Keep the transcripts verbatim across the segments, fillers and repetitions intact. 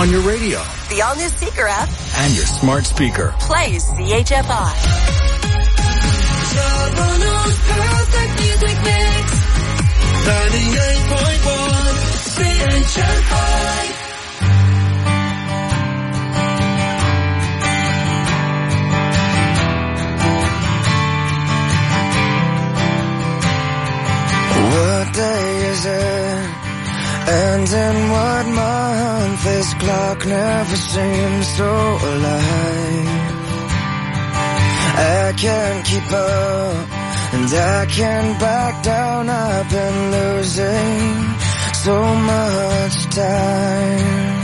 on your radio, the all-new Seeker app, and your smart speaker. Play C H F I. Toronto's perfect music mix. ninety-eight point one C H F I. What day is it? And in what month? This clock never seems so alive. I can't keep up, and I can't back down. I've been losing so much time.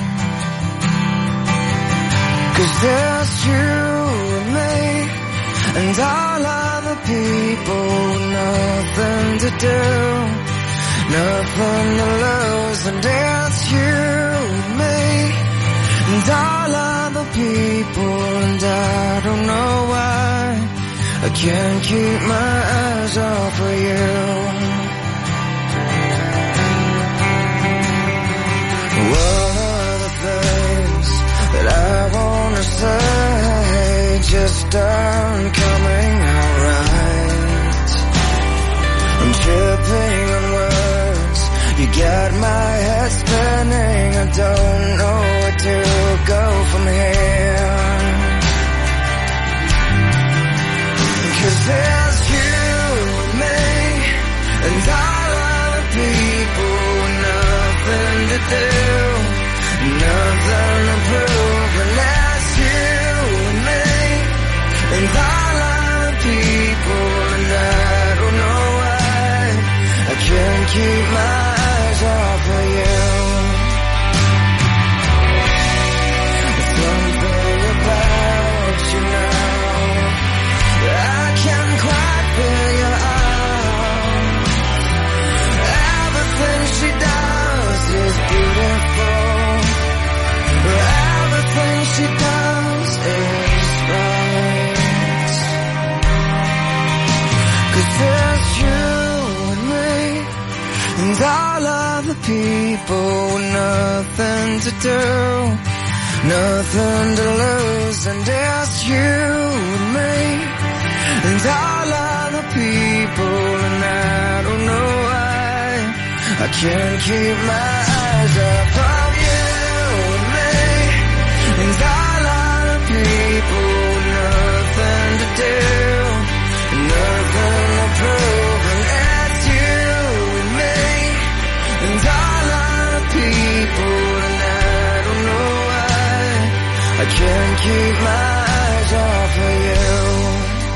'Cause there's you and me, and all other people, nothing to do, nothing to lose. And it's you and me, and all other people, and I don't know why I can't keep my eyes off of you. One of the things that I wanna say just aren't coming out right. I'm tripping on words, you got my head spinning, I don't know where to go from here. 'Cause there's you and me, and all other people, nothing to do, nothing to prove. And that's you and me, and all other people, and I don't know why I can't keep my eyes off of you. Something about you now I can't quite figure out. Everything she does is beautiful. Everything she does is right. 'Cause there's you and me, and all other people, nothing to do, nothing to lose. And there's you and me, and all other people, and I don't know why I can't keep my eyes off of you and me, and all other people, nothing to do, nothing to prove. And it's you and me, and all other people, and I don't know why I can't keep my eyes off of you.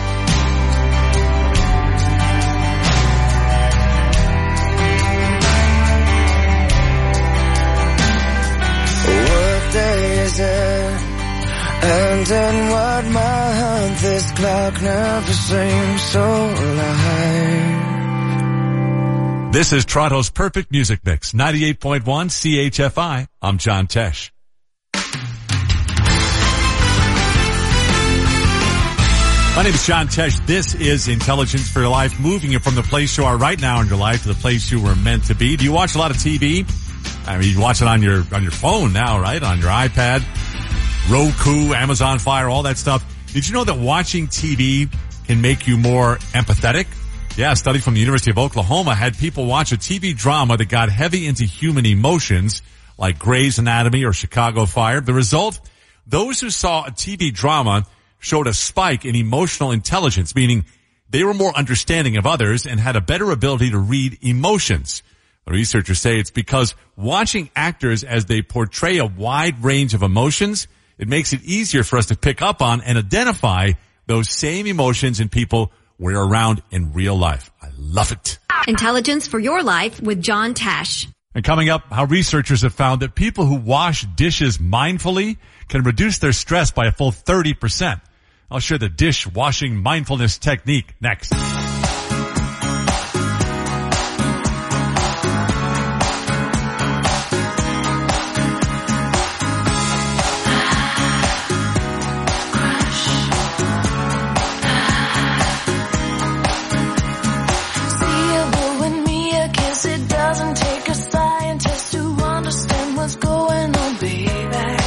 What day is it? And in what month? This clock never seems so alive. This is Toronto's Perfect Music Mix, ninety-eight point one C H F I. I'm John Tesh. My name is John Tesh. This is Intelligence for Your Life, moving you from the place you are right now in your life to the place you were meant to be. Do you watch a lot of T V? I mean, you watch it on your, on your phone now, right? On your iPad, Roku, Amazon Fire, all that stuff. Did you know that watching T V can make you more empathetic? Yeah, a study from the University of Oklahoma had people watch a T V drama that got heavy into human emotions, like Grey's Anatomy or Chicago Fire. The result? Those who saw a T V drama showed a spike in emotional intelligence, meaning they were more understanding of others and had a better ability to read emotions. The researchers say it's because watching actors as they portray a wide range of emotions, it makes it easier for us to pick up on and identify those same emotions in people we're around in real life. I love it. Intelligence for Your Life with John Tesh. And coming up, how researchers have found that people who wash dishes mindfully can reduce their stress by a full thirty percent. I'll share the dish washing mindfulness technique next. Doesn't take a scientist to understand what's going on, baby.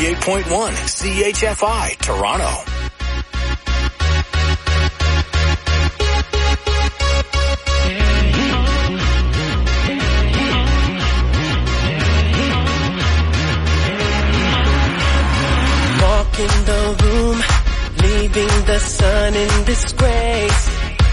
ninety-eight point one C H F I, Toronto. Walk in the room, leaving the sun in disgrace.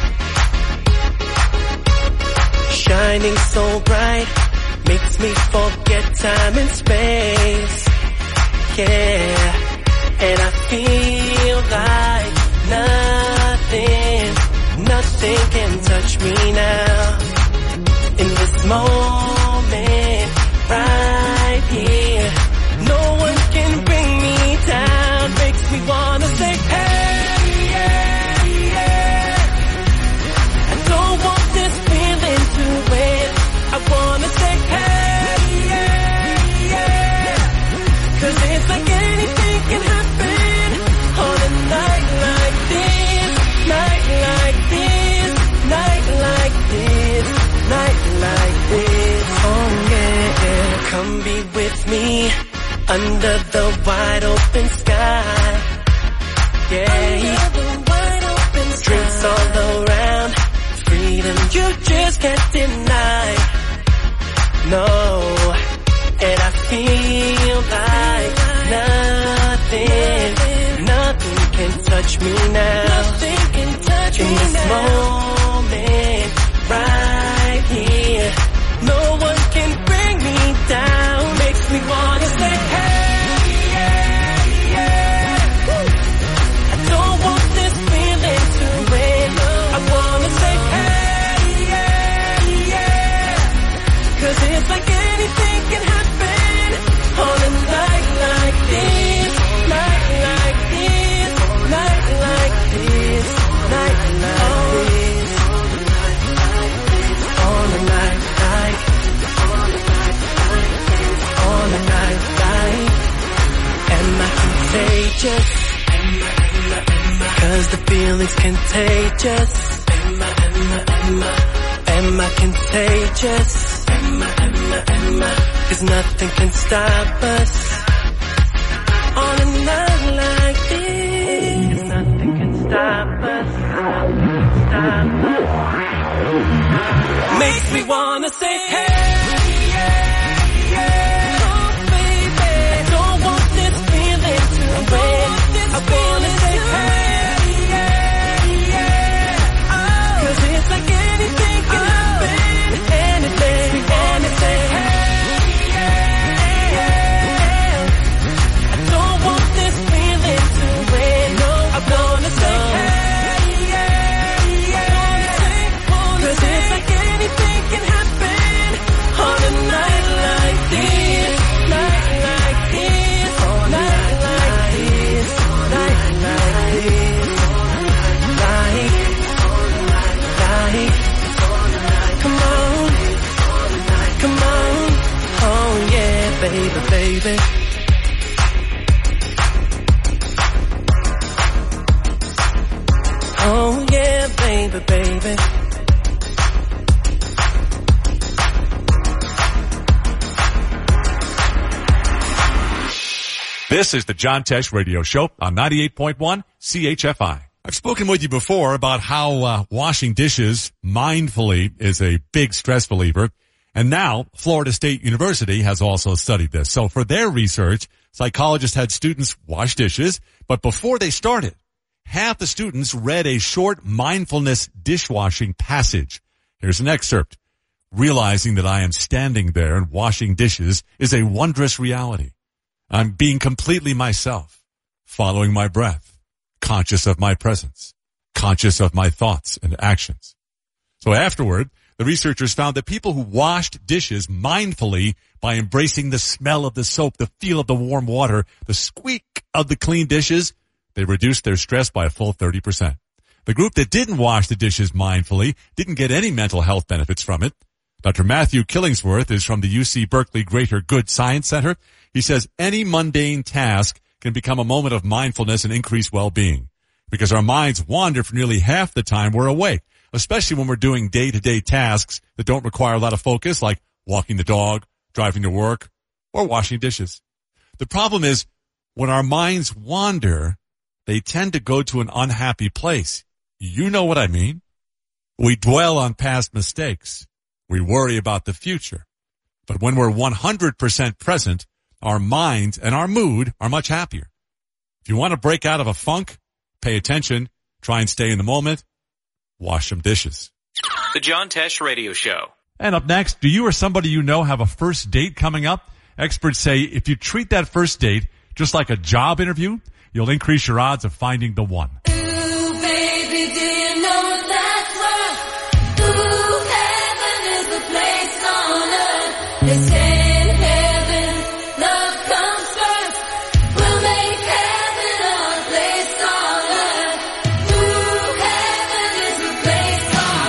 Shining so bright, makes me forget time and space. Yeah, and I feel like nothing, nothing can touch me now. In this moment, right here, no one can bring me down. Makes me wanna say, hey, yeah, yeah. I don't want this feeling to win. I wanna say, hey, yeah, yeah. Cause it's like anything can happen on a night like this, night like this, night like this, night like this. Oh yeah, come be with me under the wide open sky. Yeah, under the wide open sky. Drinks all around, freedom you just can't deny. No, and I feel like nothing, nothing can touch me now. Nothing can touch me now. In this moment, right here, no one can bring me down. Makes me wanna say, hey, yeah, yeah. I don't want this feeling to win. I wanna say, hey, yeah, yeah. Cause it's like anything can happen on a night like this, night like this, night like this, night like this, on a night like, on a night like. Am I contagious? Cause the feeling's contagious. Am I, am I, am I, am I contagious? Am I, am I, am I? Cause nothing can stop us on a night like this. Cause nothing can stop us, stop us. Makes me wanna say, hey, yeah, yeah. Oh, baby, I don't want this feeling to win. I wanna say, hey, yeah, yeah. Cause it's like anything can happen. Anything, anything. Hey, yeah, yeah. I don't want this feeling to win. No, I wanna say, hey, yeah, yeah. Cause it's like anything can happen on a night like this, night like this, night like this, night like this, like, like, come on, come on, oh yeah, baby, baby. Oh yeah, baby, baby. This is the John Tesh Radio Show on ninety-eight point one C H F I. I've spoken with you before about how uh, washing dishes mindfully is a big stress reliever. And now Florida State University has also studied this. So for their research, psychologists had students wash dishes, but before they started, half the students read a short mindfulness dishwashing passage. Here's an excerpt. Realizing that I am standing there and washing dishes is a wondrous reality. I'm being completely myself, following my breath, conscious of my presence, conscious of my thoughts and actions. So afterward, the researchers found that people who washed dishes mindfully by embracing the smell of the soap, the feel of the warm water, the squeak of the clean dishes, they reduced their stress by a full thirty percent. The group that didn't wash the dishes mindfully didn't get any mental health benefits from it. Doctor Matthew Killingsworth is from the U C Berkeley Greater Good Science Center. He says any mundane task can become a moment of mindfulness and increase well-being because our minds wander for nearly half the time we're awake, especially when we're doing day-to-day tasks that don't require a lot of focus, like walking the dog, driving to work, or washing dishes. The problem is when our minds wander, they tend to go to an unhappy place. You know what I mean? We dwell on past mistakes. We worry about the future. But when we're one hundred percent present, our mind and our mood are much happier. If you want to break out of a funk, pay attention, try and stay in the moment, wash some dishes. The John Tesh Radio Show. And up next, do you or somebody you know have a first date coming up? Experts say if you treat that first date just like a job interview, you'll increase your odds of finding the one. Ooh, baby, do you know that's right? Ooh, heaven is the place on earth. They say in heaven, love comes first. We'll make heaven our place on earth. Ooh, heaven is the place on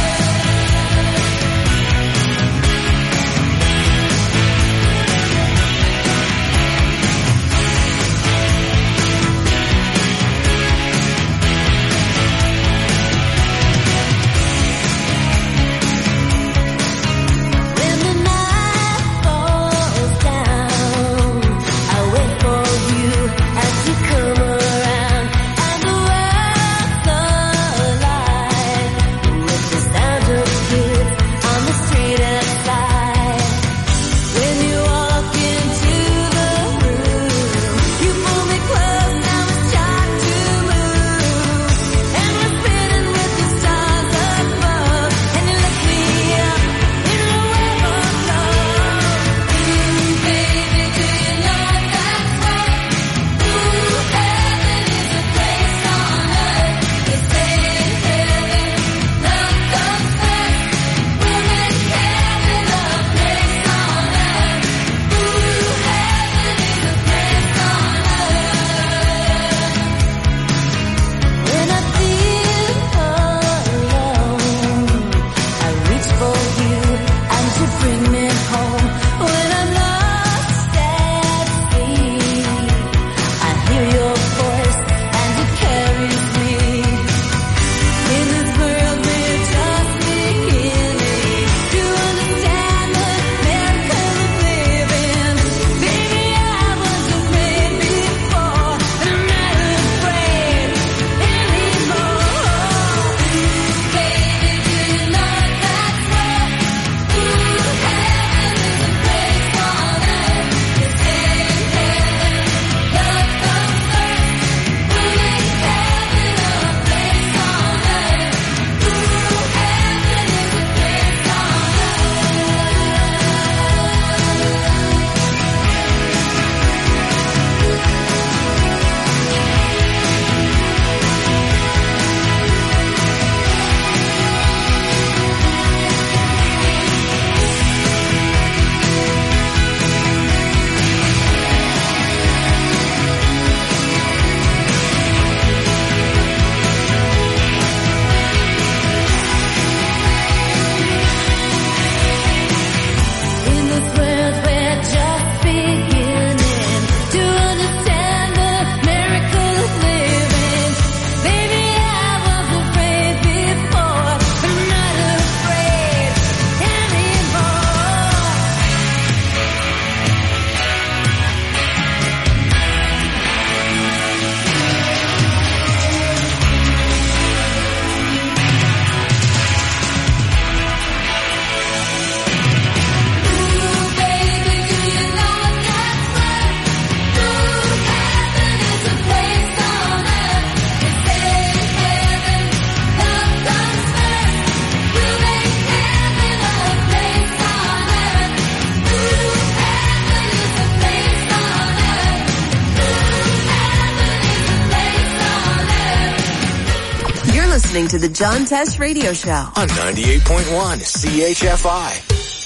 When the night falls down, I wait for you as you come around, and the world's alive with the sound of kids on the street outside. When you walk into the room, you pull me close, now it's time to move, and we're spinning with the stars above, and you lift me up in a web of love. Ooh, baby, do you know that's right? Ooh, heaven is a place on earth. They say in heaven, love comes first. We'll make heaven a place on earth. Ooh, heaven is a place on earth. When I feel alone, I reach for you and you bring me home. When I'm lost at sea, I hear your voice and it carries me. In this world we're just beginning to understand the miracle of living. Baby, I was afraid before, but I'm not afraid anymore. Baby, do you know that's right? Ooh, heaven is a place on earth. They say in heaven, love comes first. We'll make heaven a place on earth. Ooh, heaven is a place on In this world we're just beginning to understand the miracle of living. Baby, I was afraid before, but I'm not afraid anymore. Ooh, baby, do you know that's right? Ooh, heaven is a place on earth. They say in heaven, love comes first. We'll make heaven a place on earth. Ooh, heaven is a place on earth. Ooh, heaven is a place on earth. You're listening to the John Tesh Radio Show. On ninety-eight point one C H F I.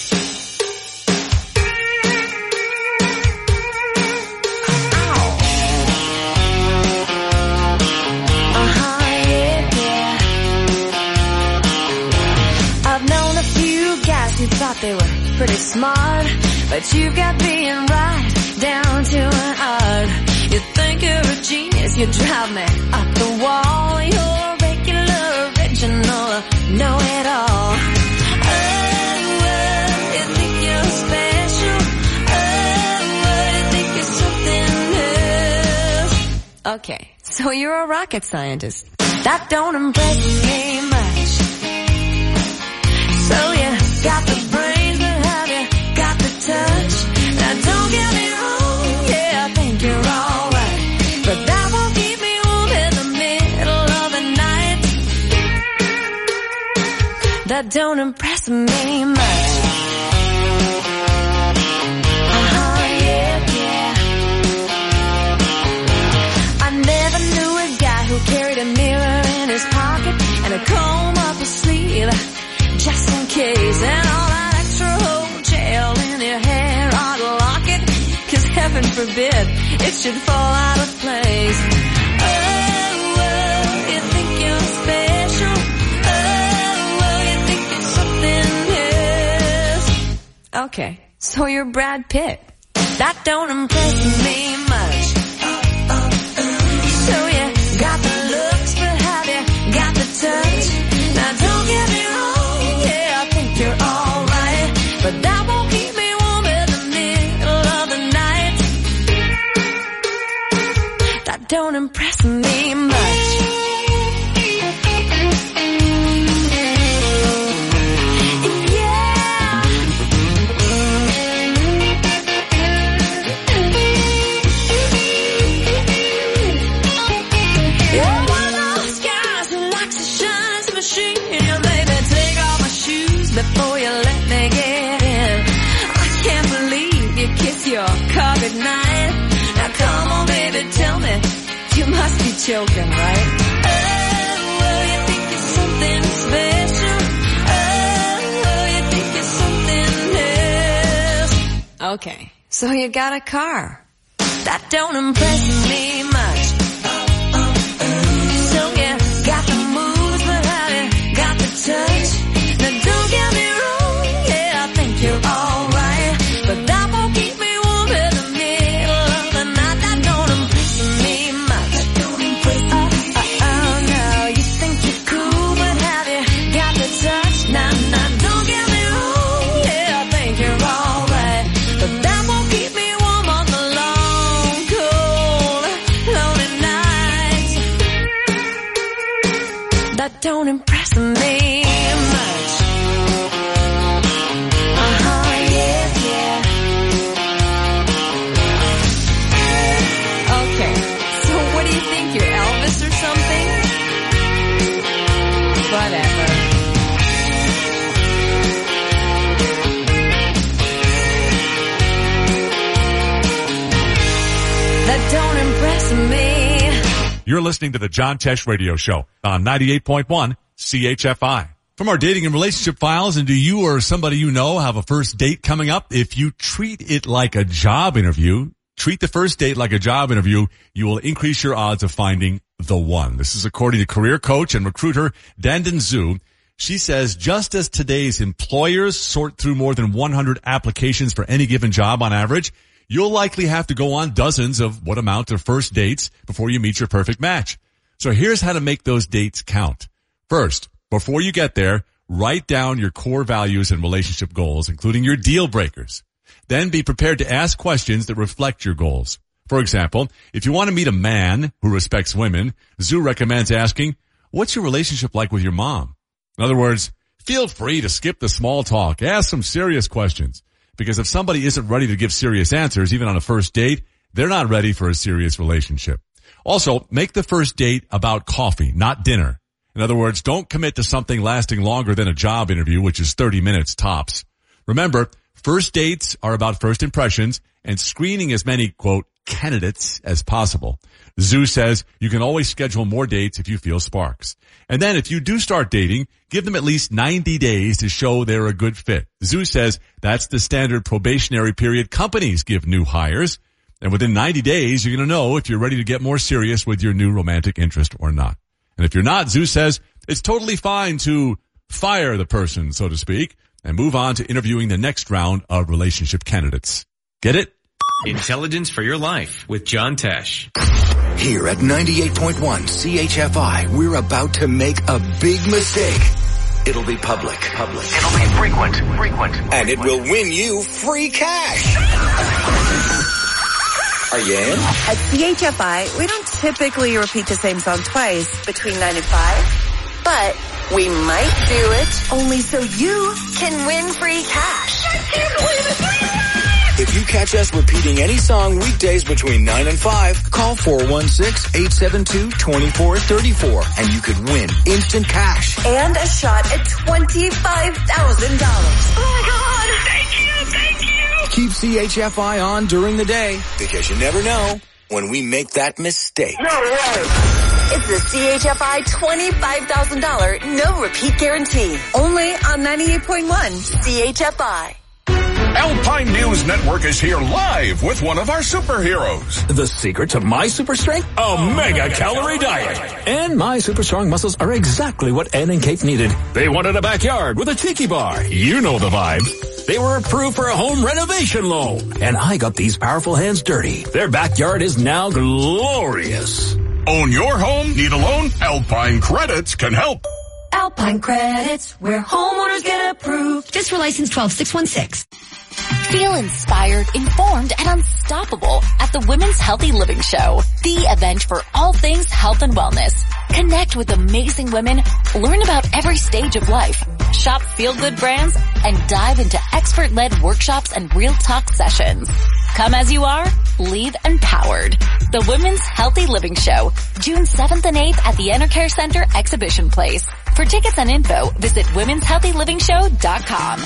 Uh-huh, yeah, yeah. I've known a few guys who thought they were pretty smart, but you've got being right down to an art. You think you're a genius, you drive me up the wall. You're regular, original, know-it-all. Oh, oh, you think you're special. Oh, oh, you think you're something new. Okay, so you're a rocket scientist. That don't impress me much. So you got the brains, but have you got the touch? Now don't get me wrong, yeah, I think you're alright, but that won't keep me warm in the middle of the night. That don't impress me much. Uh-huh, yeah, yeah. I never knew a guy who carried a mirror in his pocket and a comb up his sleeve, just in case, and all that extra whole gel in your hair ought to lock it, 'cause heaven forbid it should fall out of place. Oh, oh, you think you're special? Oh, oh, you think it's something else? Okay, so you're Brad Pitt. That don't impress me much. So you got the looks, but have you got the touch? Now don't get me wrong, yeah, I think you're alright, but that won't keep me warm in the middle of the night. That don't impress me much. Before you let me get in, I can't believe you kiss your car goodnight. Now come on, baby, tell me, you must be joking, right? Oh, oh, you think you're something special? Oh, oh, you think you're something else? Okay, so you got a car. That don't impress me much. So you got the moves, but have you got the touch? Now don't get me wrong, yeah, I think you're alright, but that won't keep me warm in the middle of the night. That don't impress me much. That don't impress me. Oh, oh, oh, no, you think you're cool, but have you got the touch? Now, now, don't get me wrong, yeah, I think you're alright, but that won't keep me warm on the long, cold, lonely nights. That don't impress me. Whatever. That don't impress me. You're listening to the John Tesh Radio Show on ninety-eight point one C H F I. From our dating and relationship files, and do you or somebody you know have a first date coming up? If you treat it like a job interview, treat the first date like a job interview, you will increase your odds of finding the one. This is according to career coach and recruiter Dandan Zhu. She says, just as today's employers sort through more than one hundred applications for any given job on average, you'll likely have to go on dozens of what amount to first dates before you meet your perfect match. So here's how to make those dates count. First, before you get there, write down your core values and relationship goals, including your deal breakers. Then be prepared to ask questions that reflect your goals. For example, if you want to meet a man who respects women, Zhu recommends asking, what's your relationship like with your mom? In other words, feel free to skip the small talk. Ask some serious questions. Because if somebody isn't ready to give serious answers, even on a first date, they're not ready for a serious relationship. Also, make the first date about coffee, not dinner. In other words, don't commit to something lasting longer than a job interview, which is thirty minutes tops. Remember, first dates are about first impressions and screening as many, quote, candidates as possible. Zhu says you can always schedule more dates if you feel sparks. And then if you do start dating, give them at least ninety days to show they're a good fit. Zhu says that's the standard probationary period companies give new hires. And within ninety days, you're going to know if you're ready to get more serious with your new romantic interest or not. And if you're not, Zhu says it's totally fine to fire the person, so to speak, and move on to interviewing the next round of relationship candidates. Get it? Intelligence for your life with John Tesh. Here at ninety-eight point one C H F I, we're about to make a big mistake. It'll be public. Public. It'll be frequent. Frequent. And it will win you free cash. Are you in? At C H F I, we don't typically repeat the same song twice between nine and five, but we might do it only so you can win free cash. I can't believe it. If you catch us repeating any song weekdays between nine and five, call four one six, eight seven two, two four three four and you could win instant cash. And a shot at twenty-five thousand dollars. Oh my God. Thank you. Thank you. Keep C H F I on during the day because you never know when we make that mistake. No way. It's the C H F I twenty-five thousand dollars no repeat guarantee. Only on ninety-eight point one C H F I. Alpine News Network is here live with one of our superheroes. The secret to my super strength? A mega calorie diet. And my super strong muscles are exactly what Ann and Kate needed. They wanted a backyard with a tiki bar. You know the vibe. They were approved for a home renovation loan. And I got these powerful hands dirty. Their backyard is now glorious. Own your home? Need a loan? Alpine Credits can help. Alpine Credits, where homeowners get approved. Just for license twelve six one six. Feel inspired, informed, and unstoppable at the Women's Healthy Living Show, the event for all things health and wellness. Connect with amazing women, learn about every stage of life, shop feel-good brands, and dive into expert-led workshops and real talk sessions. Come as you are, leave empowered. The Women's Healthy Living Show, June seventh and eighth at the Enercare Center Exhibition Place. For tickets and info, visit womens healthy living show dot com.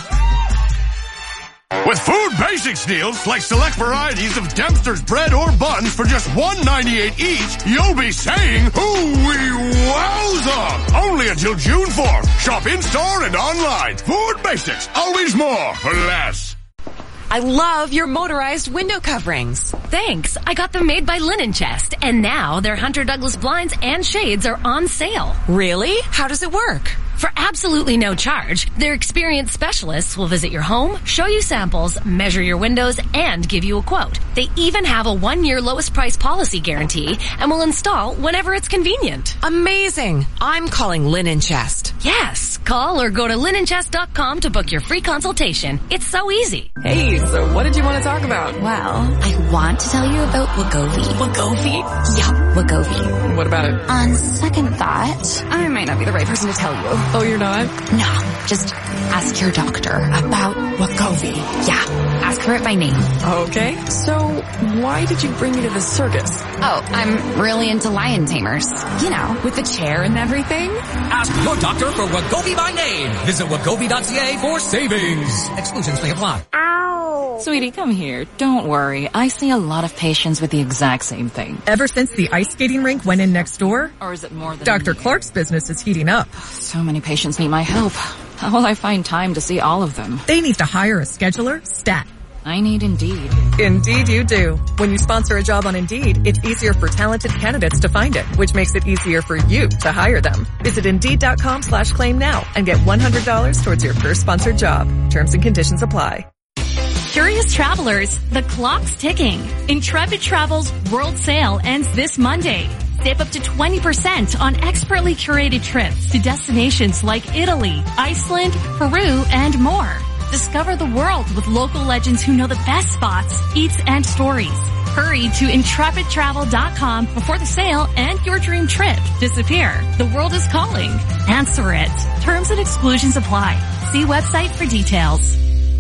With Food Basics deals, like select varieties of Dempster's bread or buns for just one ninety-eight each, you'll be saying, "Hoo-wee wowza!" Only until June fourth. Shop in-store and online. Food Basics, always more for less. I love your motorized window coverings. Thanks. I got them made by Linen Chest, and now their Hunter Douglas blinds and shades are on sale. Really? How does it work? For absolutely no charge, their experienced specialists will visit your home, show you samples, measure your windows, and give you a quote. They even have a one-year lowest price policy guarantee and will install whenever it's convenient. Amazing. I'm calling Linen Chest. Yes. Call or go to linen chest dot com to book your free consultation. It's so easy. Hey, so what did you want to talk about? Well, I want to tell you about Wegovy. Wegovy? Yeah, Wegovy. What about it? On second thought, I might not be the right person to tell you. Oh, you're not? No, just ask your doctor about Wegovy. Yeah, ask her it by name. Okay, so why did you bring me to this circus? Oh, I'm really into lion tamers. You know, with the chair and everything. Ask your doctor for Wegovy by name. Visit wegovy dot c a for savings. Exclusions may apply. Ow! Sweetie, come here. Don't worry. I see a lot of patients with the exact same thing. Ever since the ice skating rink went in next door? Or is it more than... Doctor Clark's business is heating up. So many patients need my help. How will I find time to see all of them? They need to hire a scheduler, stat. I need Indeed. Indeed you do. When you sponsor a job on Indeed, it's easier for talented candidates to find it, which makes it easier for you to hire them. Visit Indeed.com slash claim now and get one hundred dollars towards your first sponsored job. Terms and conditions apply. Curious travelers, the clock's ticking. Intrepid Travel's World Sale ends this Monday. Save up to twenty percent on expertly curated trips to destinations like Italy, Iceland, Peru, and more. Discover the world with local legends who know the best spots, eats, and stories. Hurry to intrepid travel dot com before the sale and your dream trip disappear. The world is calling. Answer it. Terms and exclusions apply. See website for details.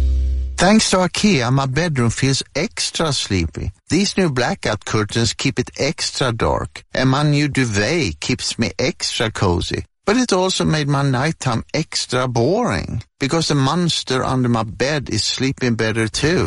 Thanks to IKEA, my bedroom feels extra sleepy. These new blackout curtains keep it extra dark, and my new duvet keeps me extra cozy. But it also made my nighttime extra boring, because the monster under my bed is sleeping better too.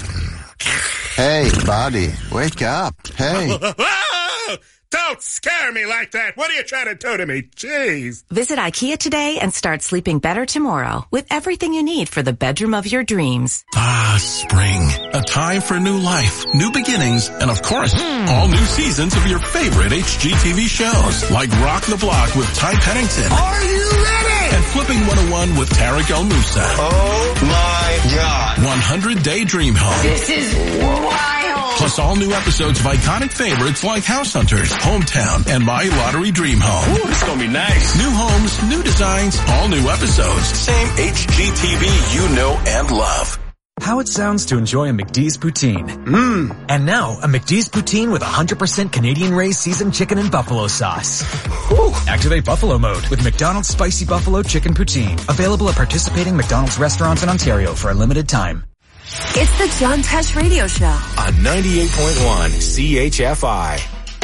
Hey, buddy, wake up. Hey. Don't scare me like that. What are you trying to do to me? Jeez. Visit IKEA today and start sleeping better tomorrow with everything you need for the bedroom of your dreams. Ah, spring. A time for new life, new beginnings, and of course, mm. all new seasons of your favorite H G T V shows, like Rock the Block with Ty Pennington. Are you ready? And Flipping one oh one with Tarek El Moussa. Oh my God. one hundred Day Dream Home. This is wild. Plus all new episodes of iconic favorites like House Hunters, Hometown, and My Lottery Dream Home. Ooh, this is gonna be nice. New homes, new designs, all new episodes. Same H G T V you know and love. how it sounds to enjoy a McD's poutine. Mmm. And now, a McD's poutine with one hundred percent Canadian-raised seasoned chicken and buffalo sauce. Whew. Activate Buffalo mode with McDonald's Spicy Buffalo Chicken Poutine. Available at participating McDonald's restaurants in Ontario for a limited time. It's the John Tesh Radio Show on ninety-eight point one C H F I.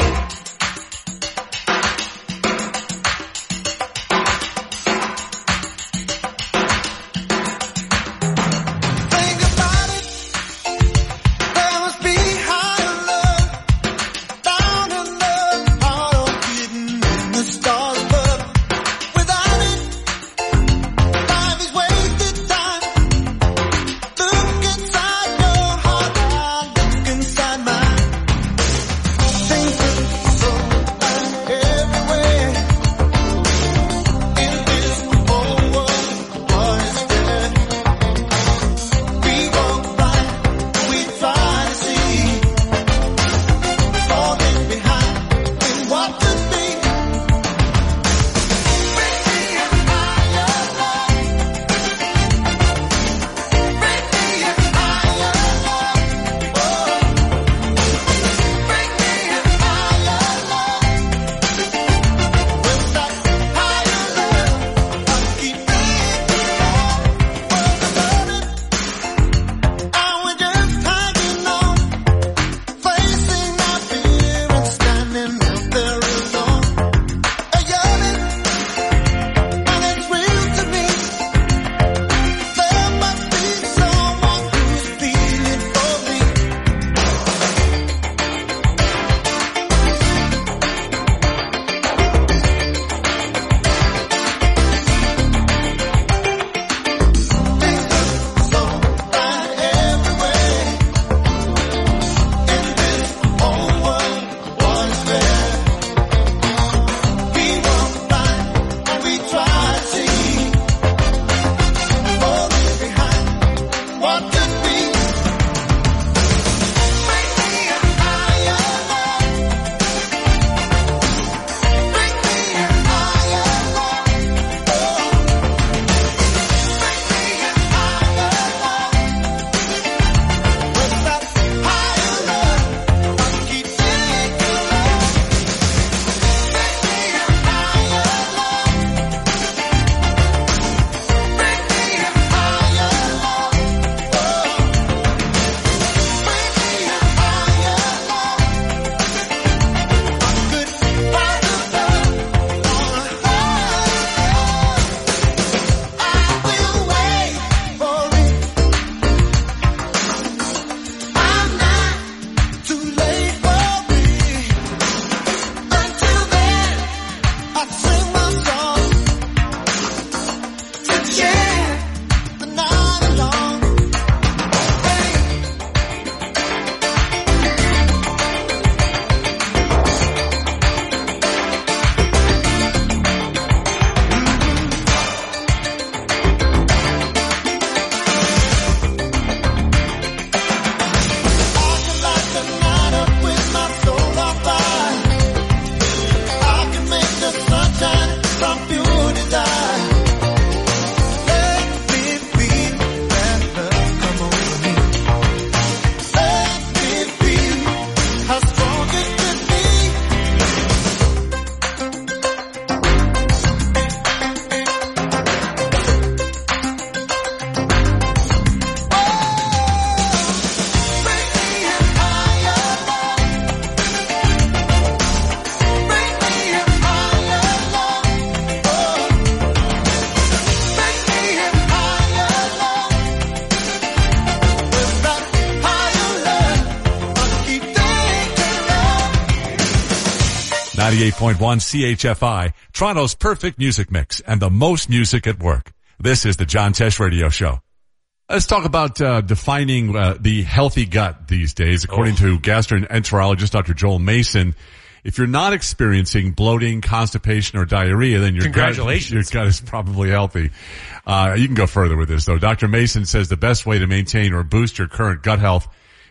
ninety-eight point one C H F I, Toronto's perfect music mix and the most music at work. This is the John Tesh Radio Show. Let's talk about uh, defining uh, the healthy gut these days. According oh. to gastroenterologist Doctor Joel Mason, if you're not experiencing bloating, constipation, or diarrhea, then your gut, your gut is probably healthy. Uh, you can go further with this, though. Doctor Mason says the best way to maintain or boost your current gut health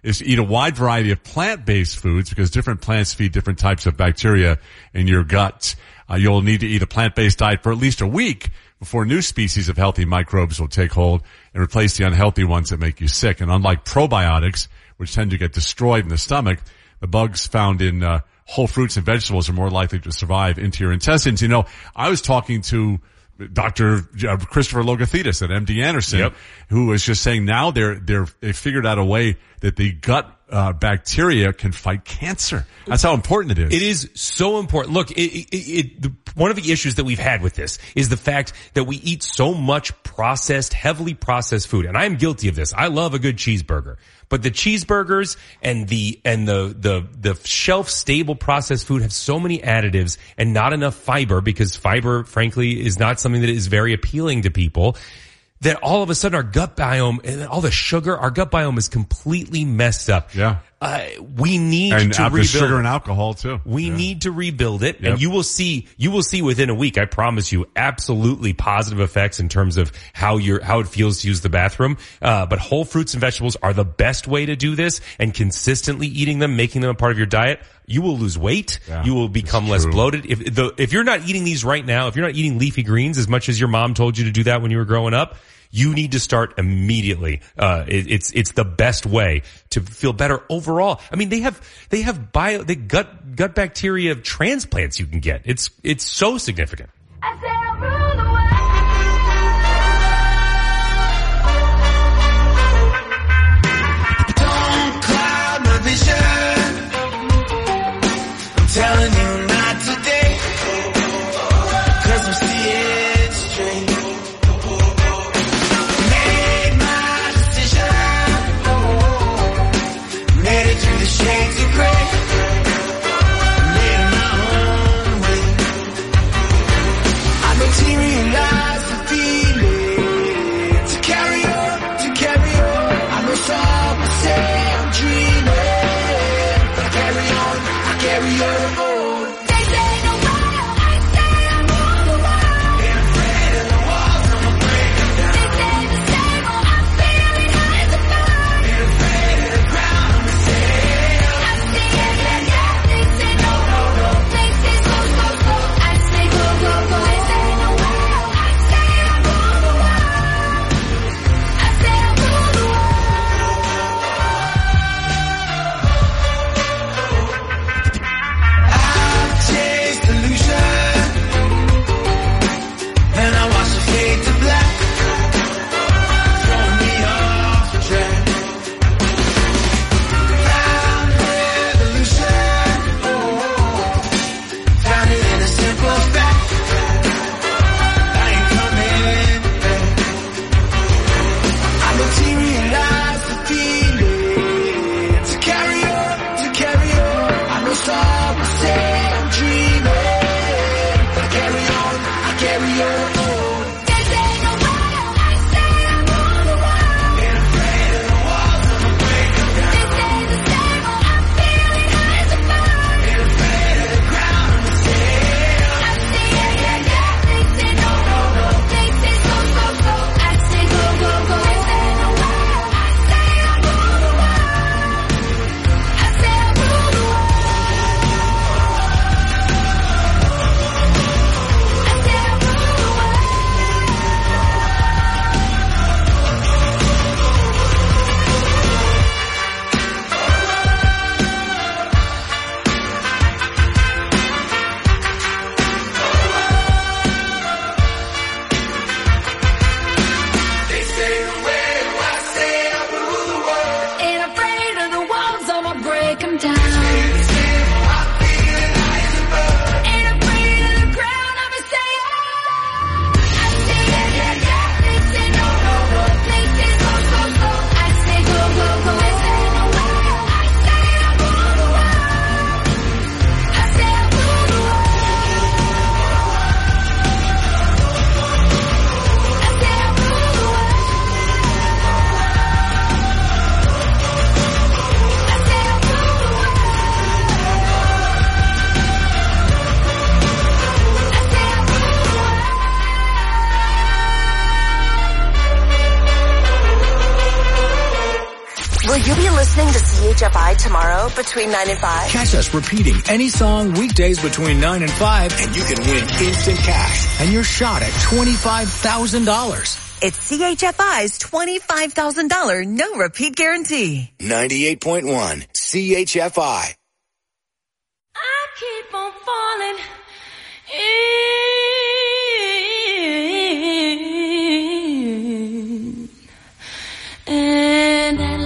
is to eat a wide variety of plant-based foods because different plants feed different types of bacteria in your gut. Uh, you'll need to eat a plant-based diet for at least a week before new species of healthy microbes will take hold and replace the unhealthy ones that make you sick. And unlike probiotics, which tend to get destroyed in the stomach, the bugs found in uh, whole fruits and vegetables are more likely to survive into your intestines. You know, I was talking to Doctor Christopher Logothetis at M D Anderson, yep. who was just saying now they're, they're, they figured out a way that the gut uh, bacteria can fight cancer. That's how important it is. It is so important. Look, it, it, it, the, one of the issues that we've had with this is the fact that we eat so much processed, heavily processed food. And I'm guilty of this. I love a good cheeseburger. But the cheeseburgers and the, and the, the, the shelf stable processed food have so many additives and not enough fiber, because fiber, frankly, is not something that is very appealing to people, that all of a sudden our gut biome and all the sugar, our gut biome is completely messed up. Yeah. Uh, we need and to uh, rebuild sugar it. and alcohol too. We yeah. need to rebuild it, yep. and you will see, you will see within a week, I promise you, absolutely positive effects in terms of how you're, how it feels to use the bathroom. Uh, but whole fruits and vegetables are the best way to do this, and consistently eating them, making them a part of your diet, you will lose weight. Yeah, you will become less bloated. If the, if you're not eating these right now, if you're not eating leafy greens as much as your mom told you to do that when you were growing up, you need to start immediately. Uh, it, it's, it's the best way to feel better overall. I mean, they have, they have bio, they gut, gut bacteria transplants you can get. It's, it's so significant. Don't cloud my vision. I'm telling you not today. 'Cause I'm seeing straight. Through the shades of gray, made my own way. I materialize the feeling to carry on, to carry on. I know some will say I'm dreaming, but I carry on, I carry on. They say no matter, I say I'm on the wall. Ain't afraid of the walls, I'ma break them down. They say the same, oh, I'm feeling high as a fire. Ain't afraid of the ground. H F I tomorrow between nine and five? Catch us repeating any song weekdays between nine and five, and you can win instant cash and your shot at twenty-five thousand dollars. It's C H F I's twenty-five thousand dollars no repeat guarantee. ninety-eight point one C H F I. I keep on falling in, and I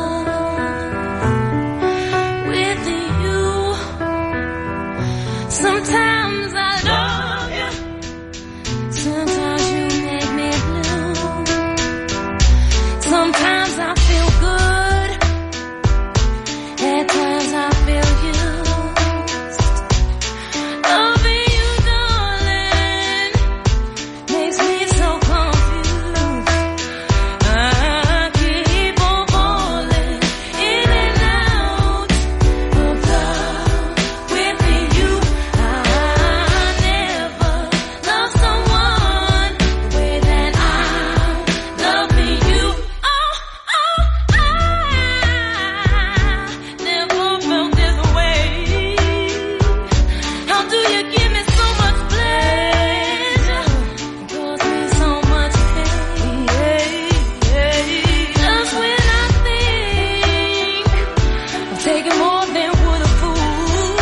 love with you. Sometimes I love you, sometimes you make me blue. Sometimes I feel good, at times I feel used. Loving you, darling, makes me so confused. I keep on falling in and out of love with you. I never loved someone the way that I'm loving you. Oh, oh, I never felt this way. How do you give me so much pleasure? Cause me so much pain. Just when I think I'm taking more than would a fool,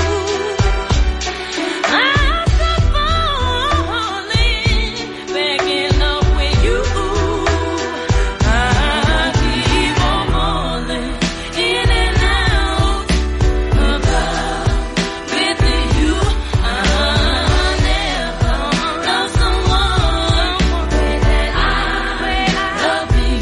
I start falling back in love with you. I keep on falling in and out of love with you. I never loved someone the way that I love you.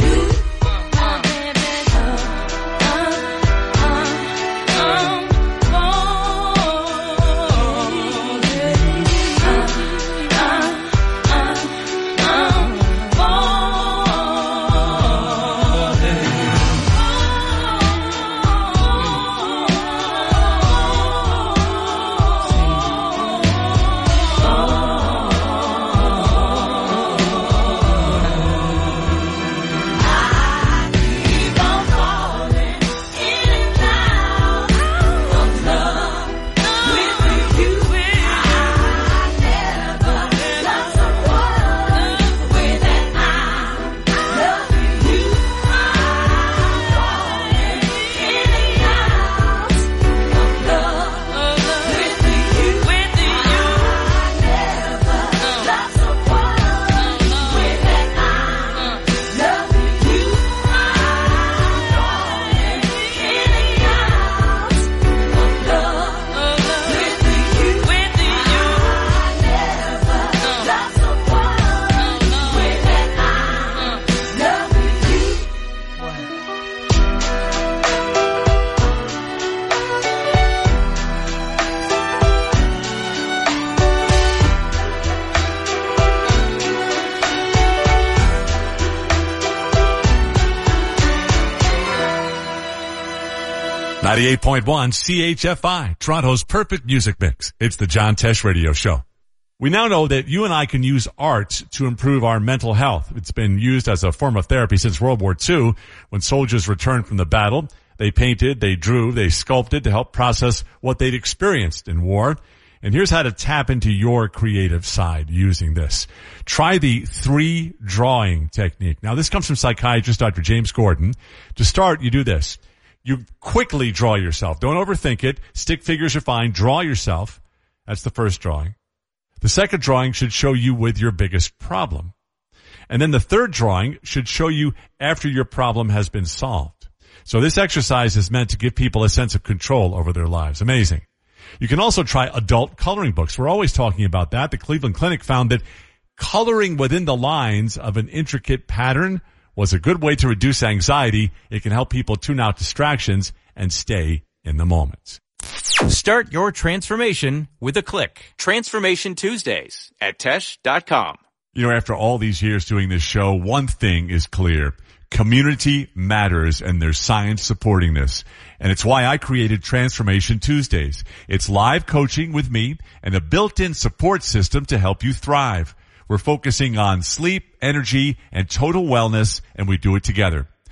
ninety-eight point one C H F I, Toronto's perfect music mix. It's the John Tesh Radio Show. We now know that you and I can use art to improve our mental health. It's been used as a form of therapy since World War Two. When soldiers returned from the battle, they painted, they drew, they sculpted to help process what they'd experienced in war. And here's how to tap into your creative side using this. Try the three drawing technique. Now, this comes from psychiatrist Doctor James Gordon. To start, you do this. You quickly draw yourself. Don't overthink it. Stick figures are fine. Draw yourself. That's the first drawing. The second drawing should show you with your biggest problem. And then the third drawing should show you after your problem has been solved. So this exercise is meant to give people a sense of control over their lives. Amazing. You can also try adult coloring books. We're always talking about that. The Cleveland Clinic found that coloring within the lines of an intricate pattern was a good way to reduce anxiety. It can help people tune out distractions and stay in the moment. Start your transformation with a click. Transformation Tuesdays at Tesh dot com. You know, after all these years doing this show, one thing is clear. Community matters, and there's science supporting this. And it's why I created Transformation Tuesdays. It's live coaching with me and a built-in support system to help you thrive. We're focusing on sleep, energy, and total wellness, and we do it together.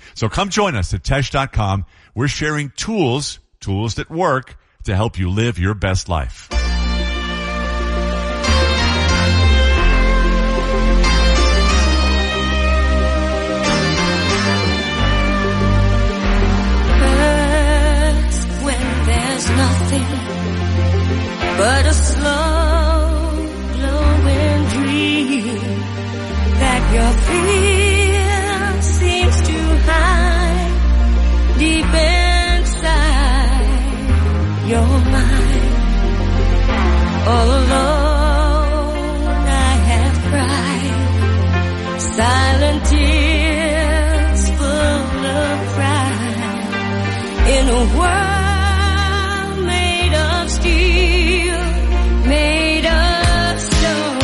So come join us at Tesh dot com. We're sharing tools, tools that work to help you live your best life. Nothing but a slow glowing dream that your fear seems to hide deep inside your mind. All alone I have cried silent tears full of pride in a world steel, made of stone.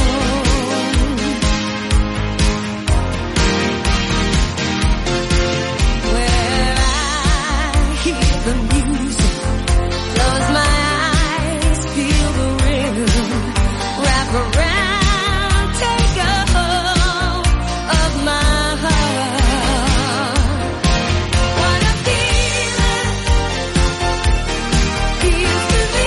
Where I hear the music, close my eyes, feel the rhythm, wrap around, take a hold of my heart. What a feeling, feels to me.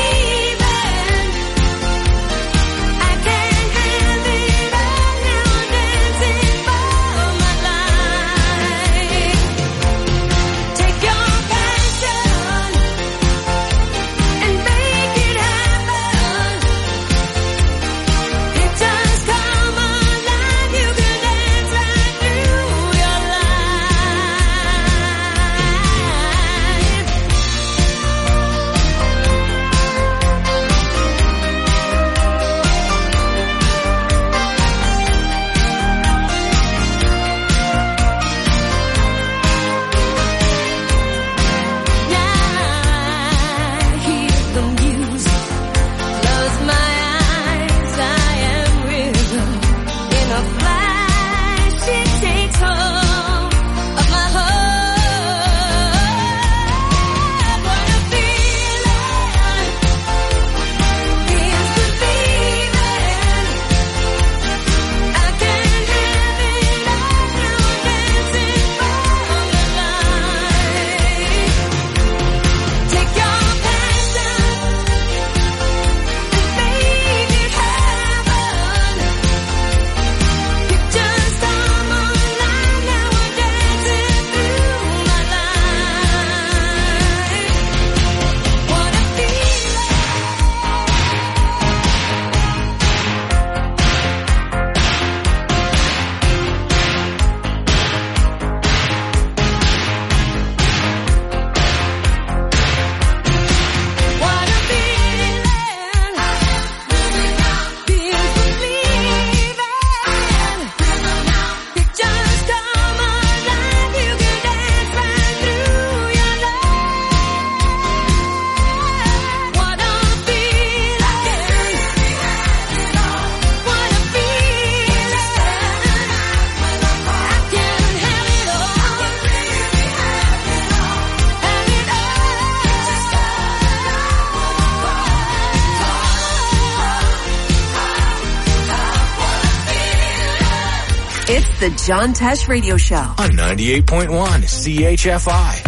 It's the John Tesh Radio Show on ninety-eight point one C H F I.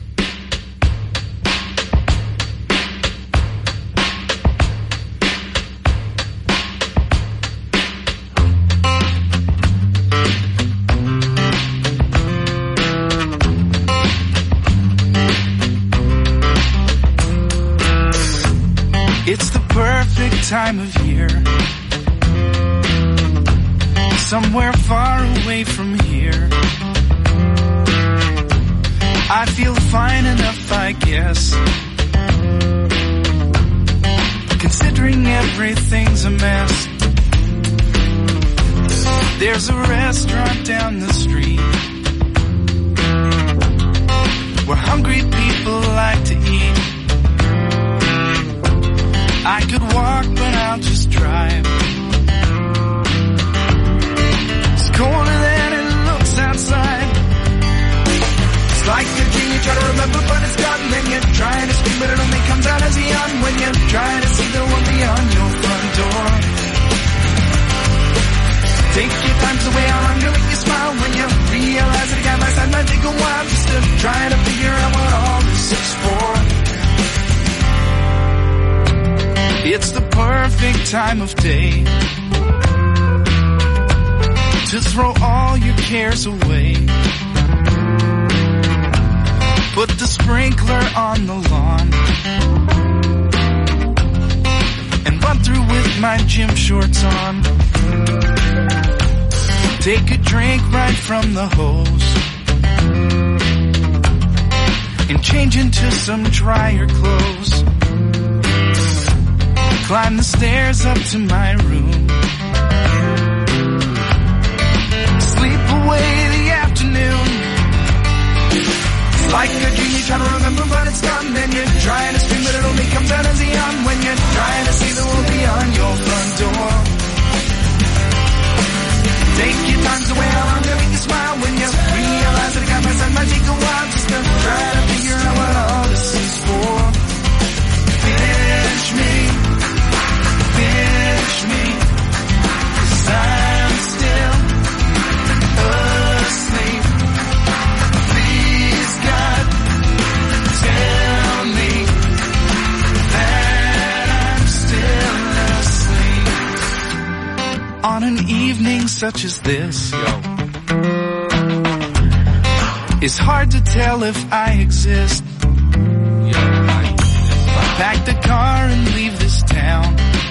It's the perfect time of year, somewhere far away from here. I feel fine enough, I guess, considering everything's a mess. There's a restaurant down the street where hungry people like to eat. I could walk, but I'll just drive. It's colder than it looks outside. It's like a dream you try to remember, but it's gone. Then you're trying to speak, but it only comes out as a yawn when you're trying to see the one beyond your front door. Take your time to weigh on, you'll make you smile when you realize that a guy by side might take a while. Just trying to figure out what all this is for. It's the perfect time of day to throw all your cares away. Put the sprinkler on the lawn and run through with my gym shorts on. Take a drink right from the hose and change into some drier clothes. Climb the stairs up to my room. Sleep away the afternoon. It's like a dream you try to remember but it's gone. Then you're trying to scream but it only comes out as a yawn. When you're trying to see the world beyond your front door. Take your time to weigh how long to make you smile. When you realize that it got myself might take a while just to try to figure out what all this is for. Finish me, finish me, 'cause I'm still asleep. Please God, tell me that I'm still asleep. On an evening such as this, yo, it's hard to tell if I exist. Pack the car and leave this town.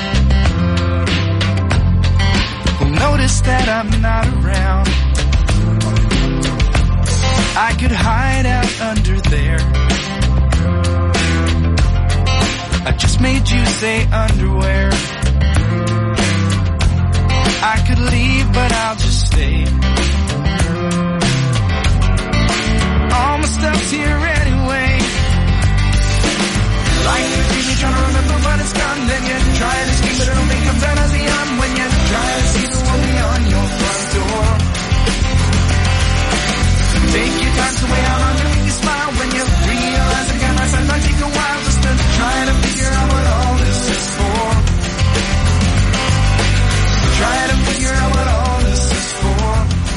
Who'll notice that I'm not around? I could hide out under there. I just made you say underwear. I could leave, but I'll just stay. All my stuff's here anyway. Like a dream you're trying to remember, but it's gone. Then you're trying to escape, but it only comes out as a yawn. When you're trying to see the world beyond your front door. Take your time to weigh how long to make you smile. When you realize that it might sound like take a while just to try to figure out what all this is for. Try to figure out what all this is for.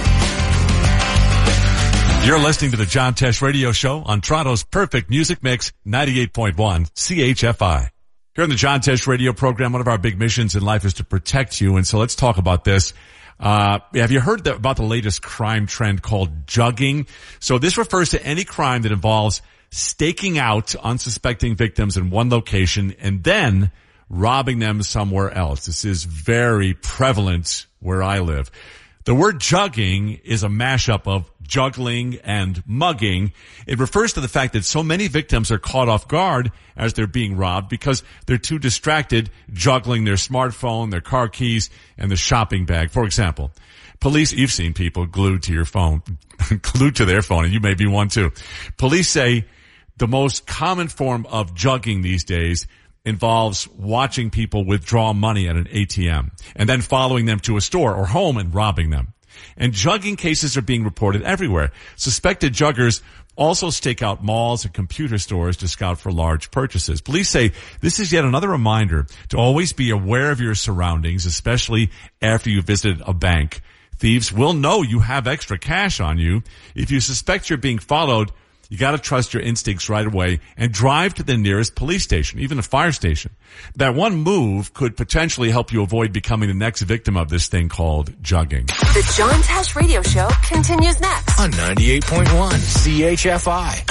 You're listening to the John Tesh Radio Show on Toronto's perfect music mix, ninety-eight point one C H F I. Here on the John Tesh Radio program, one of our big missions in life is to protect you. And so let's talk about this. Uh, have you heard the, about the latest crime trend called jugging? So this refers to any crime that involves staking out unsuspecting victims in one location and then robbing them somewhere else. This is very prevalent where I live. The word jugging is a mashup of juggling and mugging. It refers to the fact that so many victims are caught off guard as they're being robbed because they're too distracted juggling their smartphone, their car keys, and the shopping bag. For example, police, you've seen people glued to your phone, glued to their phone, and you may be one too. Police say the most common form of jugging these days involves watching people withdraw money at an A T M and then following them to a store or home and robbing them. And jugging cases are being reported everywhere. Suspected juggers also stake out malls and computer stores to scout for large purchases. Police say this is yet another reminder to always be aware of your surroundings, especially after you visited a bank. Thieves will know you have extra cash on you. If you suspect you're being followed, you got to trust your instincts right away and drive to the nearest police station, even a fire station. That one move could potentially help you avoid becoming the next victim of this thing called jugging. The John Tesh Radio Show continues next on ninety-eight point one C H F I.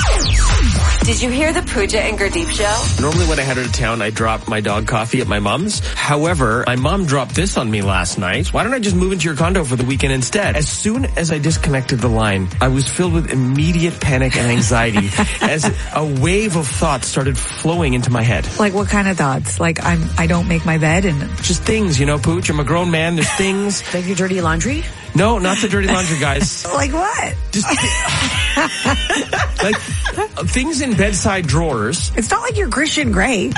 Did you hear the Pooja and Gurdeep show? Normally when I head out of town, I drop my dog coffee at my mom's. However, my mom dropped this on me last night. Why don't I just move into your condo for the weekend instead? As soon as I disconnected the line, I was filled with immediate panic and anxiety as a wave of thoughts started flowing into my head. Like what kind of thoughts? Like I'm, I don't make my bed and... Just things, you know, Pooch. I'm a grown man. There's things. Like your dirty laundry? No, not the dirty laundry, guys. Like what? Just like things in bedside drawers. It's not like you're Christian Grey.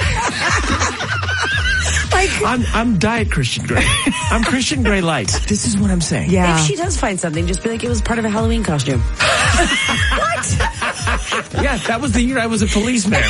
Like I'm I'm diet Christian Grey. I'm Christian Grey light. This is what I'm saying. Yeah. If she does find something, just be like it was part of a Halloween costume. What? Yeah, that was the year I was a policeman.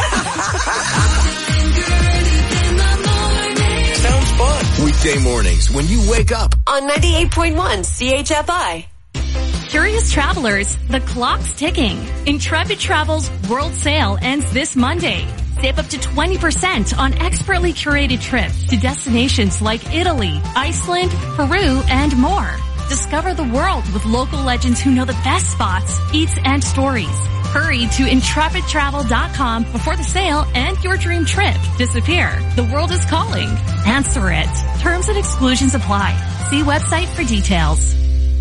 Sounds fun. Weekday mornings when you wake up on ninety-eight point one C H F I. Curious travelers, the clock's ticking. Intrepid Travel's World Sale ends this Monday. Save up to twenty percent on expertly curated trips to destinations like Italy, Iceland, Peru, and more. Discover the world with local legends who know the best spots, eats, and stories. Hurry to intrepid travel dot com before the sale and your dream trip disappear. The world is calling. Answer it. Terms and exclusions apply. See website for details.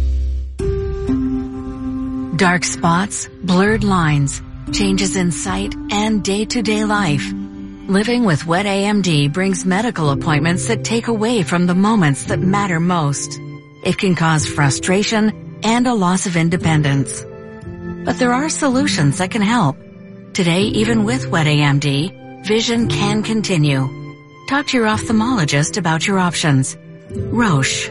Dark spots, blurred lines, changes in sight, and day-to-day life. Living with wet A M D brings medical appointments that take away from the moments that matter most. It can cause frustration and a loss of independence. But there are solutions that can help. Today, even with wet A M D, vision can continue. Talk to your ophthalmologist about your options. Roche.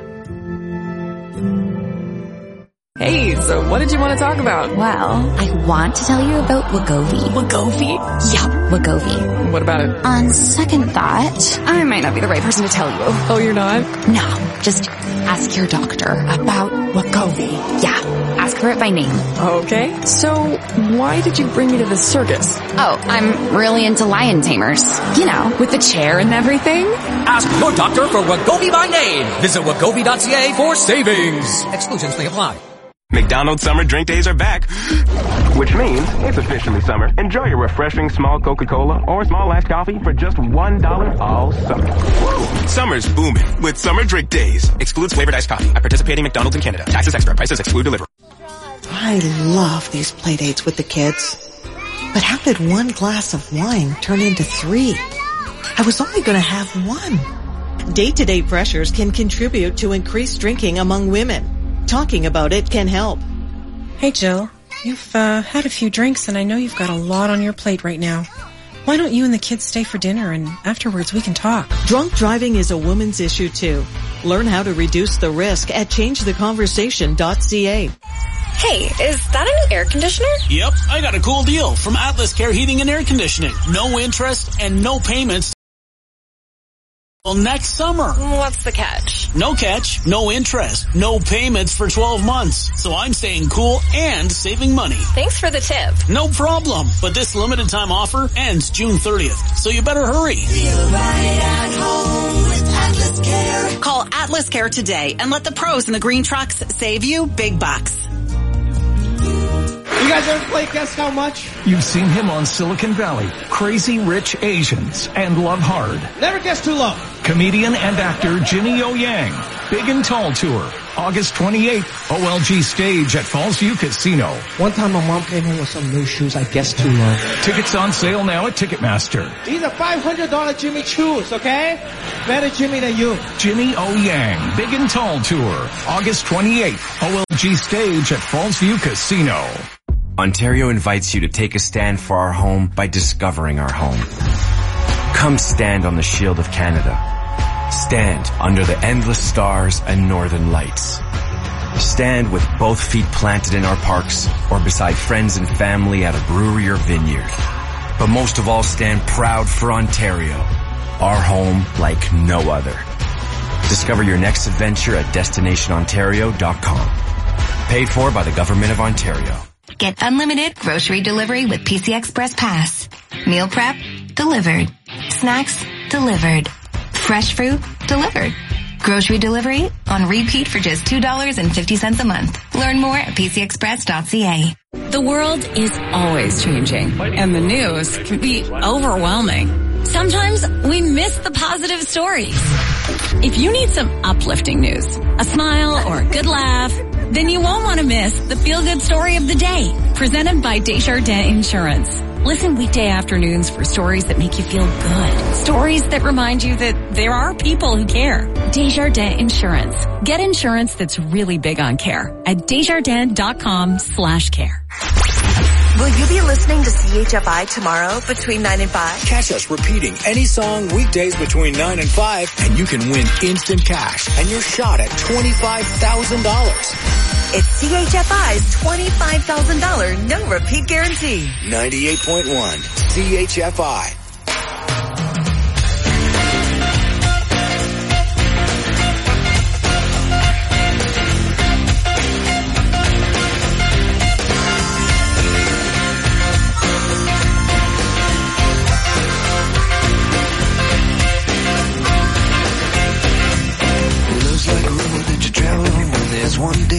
Hey, so what did you want to talk about? Well, I want to tell you about Wegovy. Wegovy? Yeah, Wegovy. What about it? On second thought, I might not be the right person to tell you. Oh, you're not? No, just ask your doctor about Wegovy. Yeah, ask for it by name. Okay, so why did you bring me to the circus? Oh, I'm really into lion tamers. You know, with the chair and everything. Ask your doctor for Wegovy by name. Visit wegovy dot c a for savings. Exclusions may apply. McDonald's summer drink days are back, which means it's officially summer. Enjoy your refreshing small Coca-Cola or small iced coffee for just one dollar all summer. Woo! Summer's booming with summer drink days. Excludes flavored iced coffee at participating McDonald's in Canada. Taxes extra. Prices exclude delivery. I love these play dates with the kids. But how did one glass of wine turn into three? I was only going to have one. Day-to-day pressures can contribute to increased drinking among women. Talking about it can help. Hey, Jill. You've uh, had a few drinks, and I know you've got a lot on your plate right now. Why don't you and the kids stay for dinner, and afterwards we can talk? Drunk driving is a woman's issue, too. Learn how to reduce the risk at change the conversation dot c a. Hey, is that a new air conditioner? Yep, I got a cool deal from Atlas Care Heating and Air Conditioning. No interest and no payments. Well, next summer. What's the catch? No catch, no interest, no payments for twelve months. So I'm staying cool and saving money. Thanks for the tip. No problem. But this limited time offer ends June thirtieth. So you better hurry. Feel right at home with Atlas Care. Call Atlas Care today and let the pros in the green trucks save you big bucks. You guys ever play Guess How Much? You've seen him on Silicon Valley, Crazy Rich Asians, and Love Hard. Never guess too low. Comedian and actor Jimmy O Yang, Big and Tall Tour, August twenty-eighth, O L G stage at Falls View Casino. One time my mom came home with some new shoes, I guessed too low. Tickets on sale now at Ticketmaster. These are five hundred dollars Jimmy Choos, okay? Better Jimmy than you. Jimmy O Yang, Big and Tall Tour, August twenty-eighth, O L G stage at Falls View Casino. Ontario invites you to take a stand for our home by discovering our home. Come stand on the shield of Canada. Stand under the endless stars and northern lights. Stand with both feet planted in our parks or beside friends and family at a brewery or vineyard. But most of all, stand proud for Ontario, our home like no other. Discover your next adventure at destination ontario dot com. Paid for by the Government of Ontario. Get unlimited grocery delivery with P C Express Pass. Meal prep, delivered. Snacks, delivered. Fresh fruit, delivered. Grocery delivery on repeat for just two dollars and fifty cents a month. Learn more at p c express dot c a. The world is always changing, and the news can be overwhelming. Sometimes we miss the positive stories. If you need some uplifting news, a smile or a good laugh, then you won't want to miss the feel-good story of the day, presented by Desjardins Insurance. Listen weekday afternoons for stories that make you feel good. Stories that remind you that there are people who care. Desjardins Insurance. Get insurance that's really big on care at desjardins dot com slash care. Will you be listening to C H F I tomorrow between nine and five? Catch us repeating any song weekdays between nine and five, and you can win instant cash and your shot at twenty-five thousand dollars. It's C H F I's twenty-five thousand dollars no repeat guarantee. ninety-eight point one C H F I.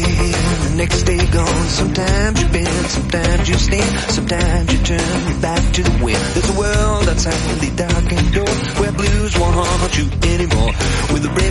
and the next day gone. Sometimes you bend, sometimes you stand, sometimes you turn your back to the wind. There's a world outside the darkened door where blues won't haunt you anymore. With a brave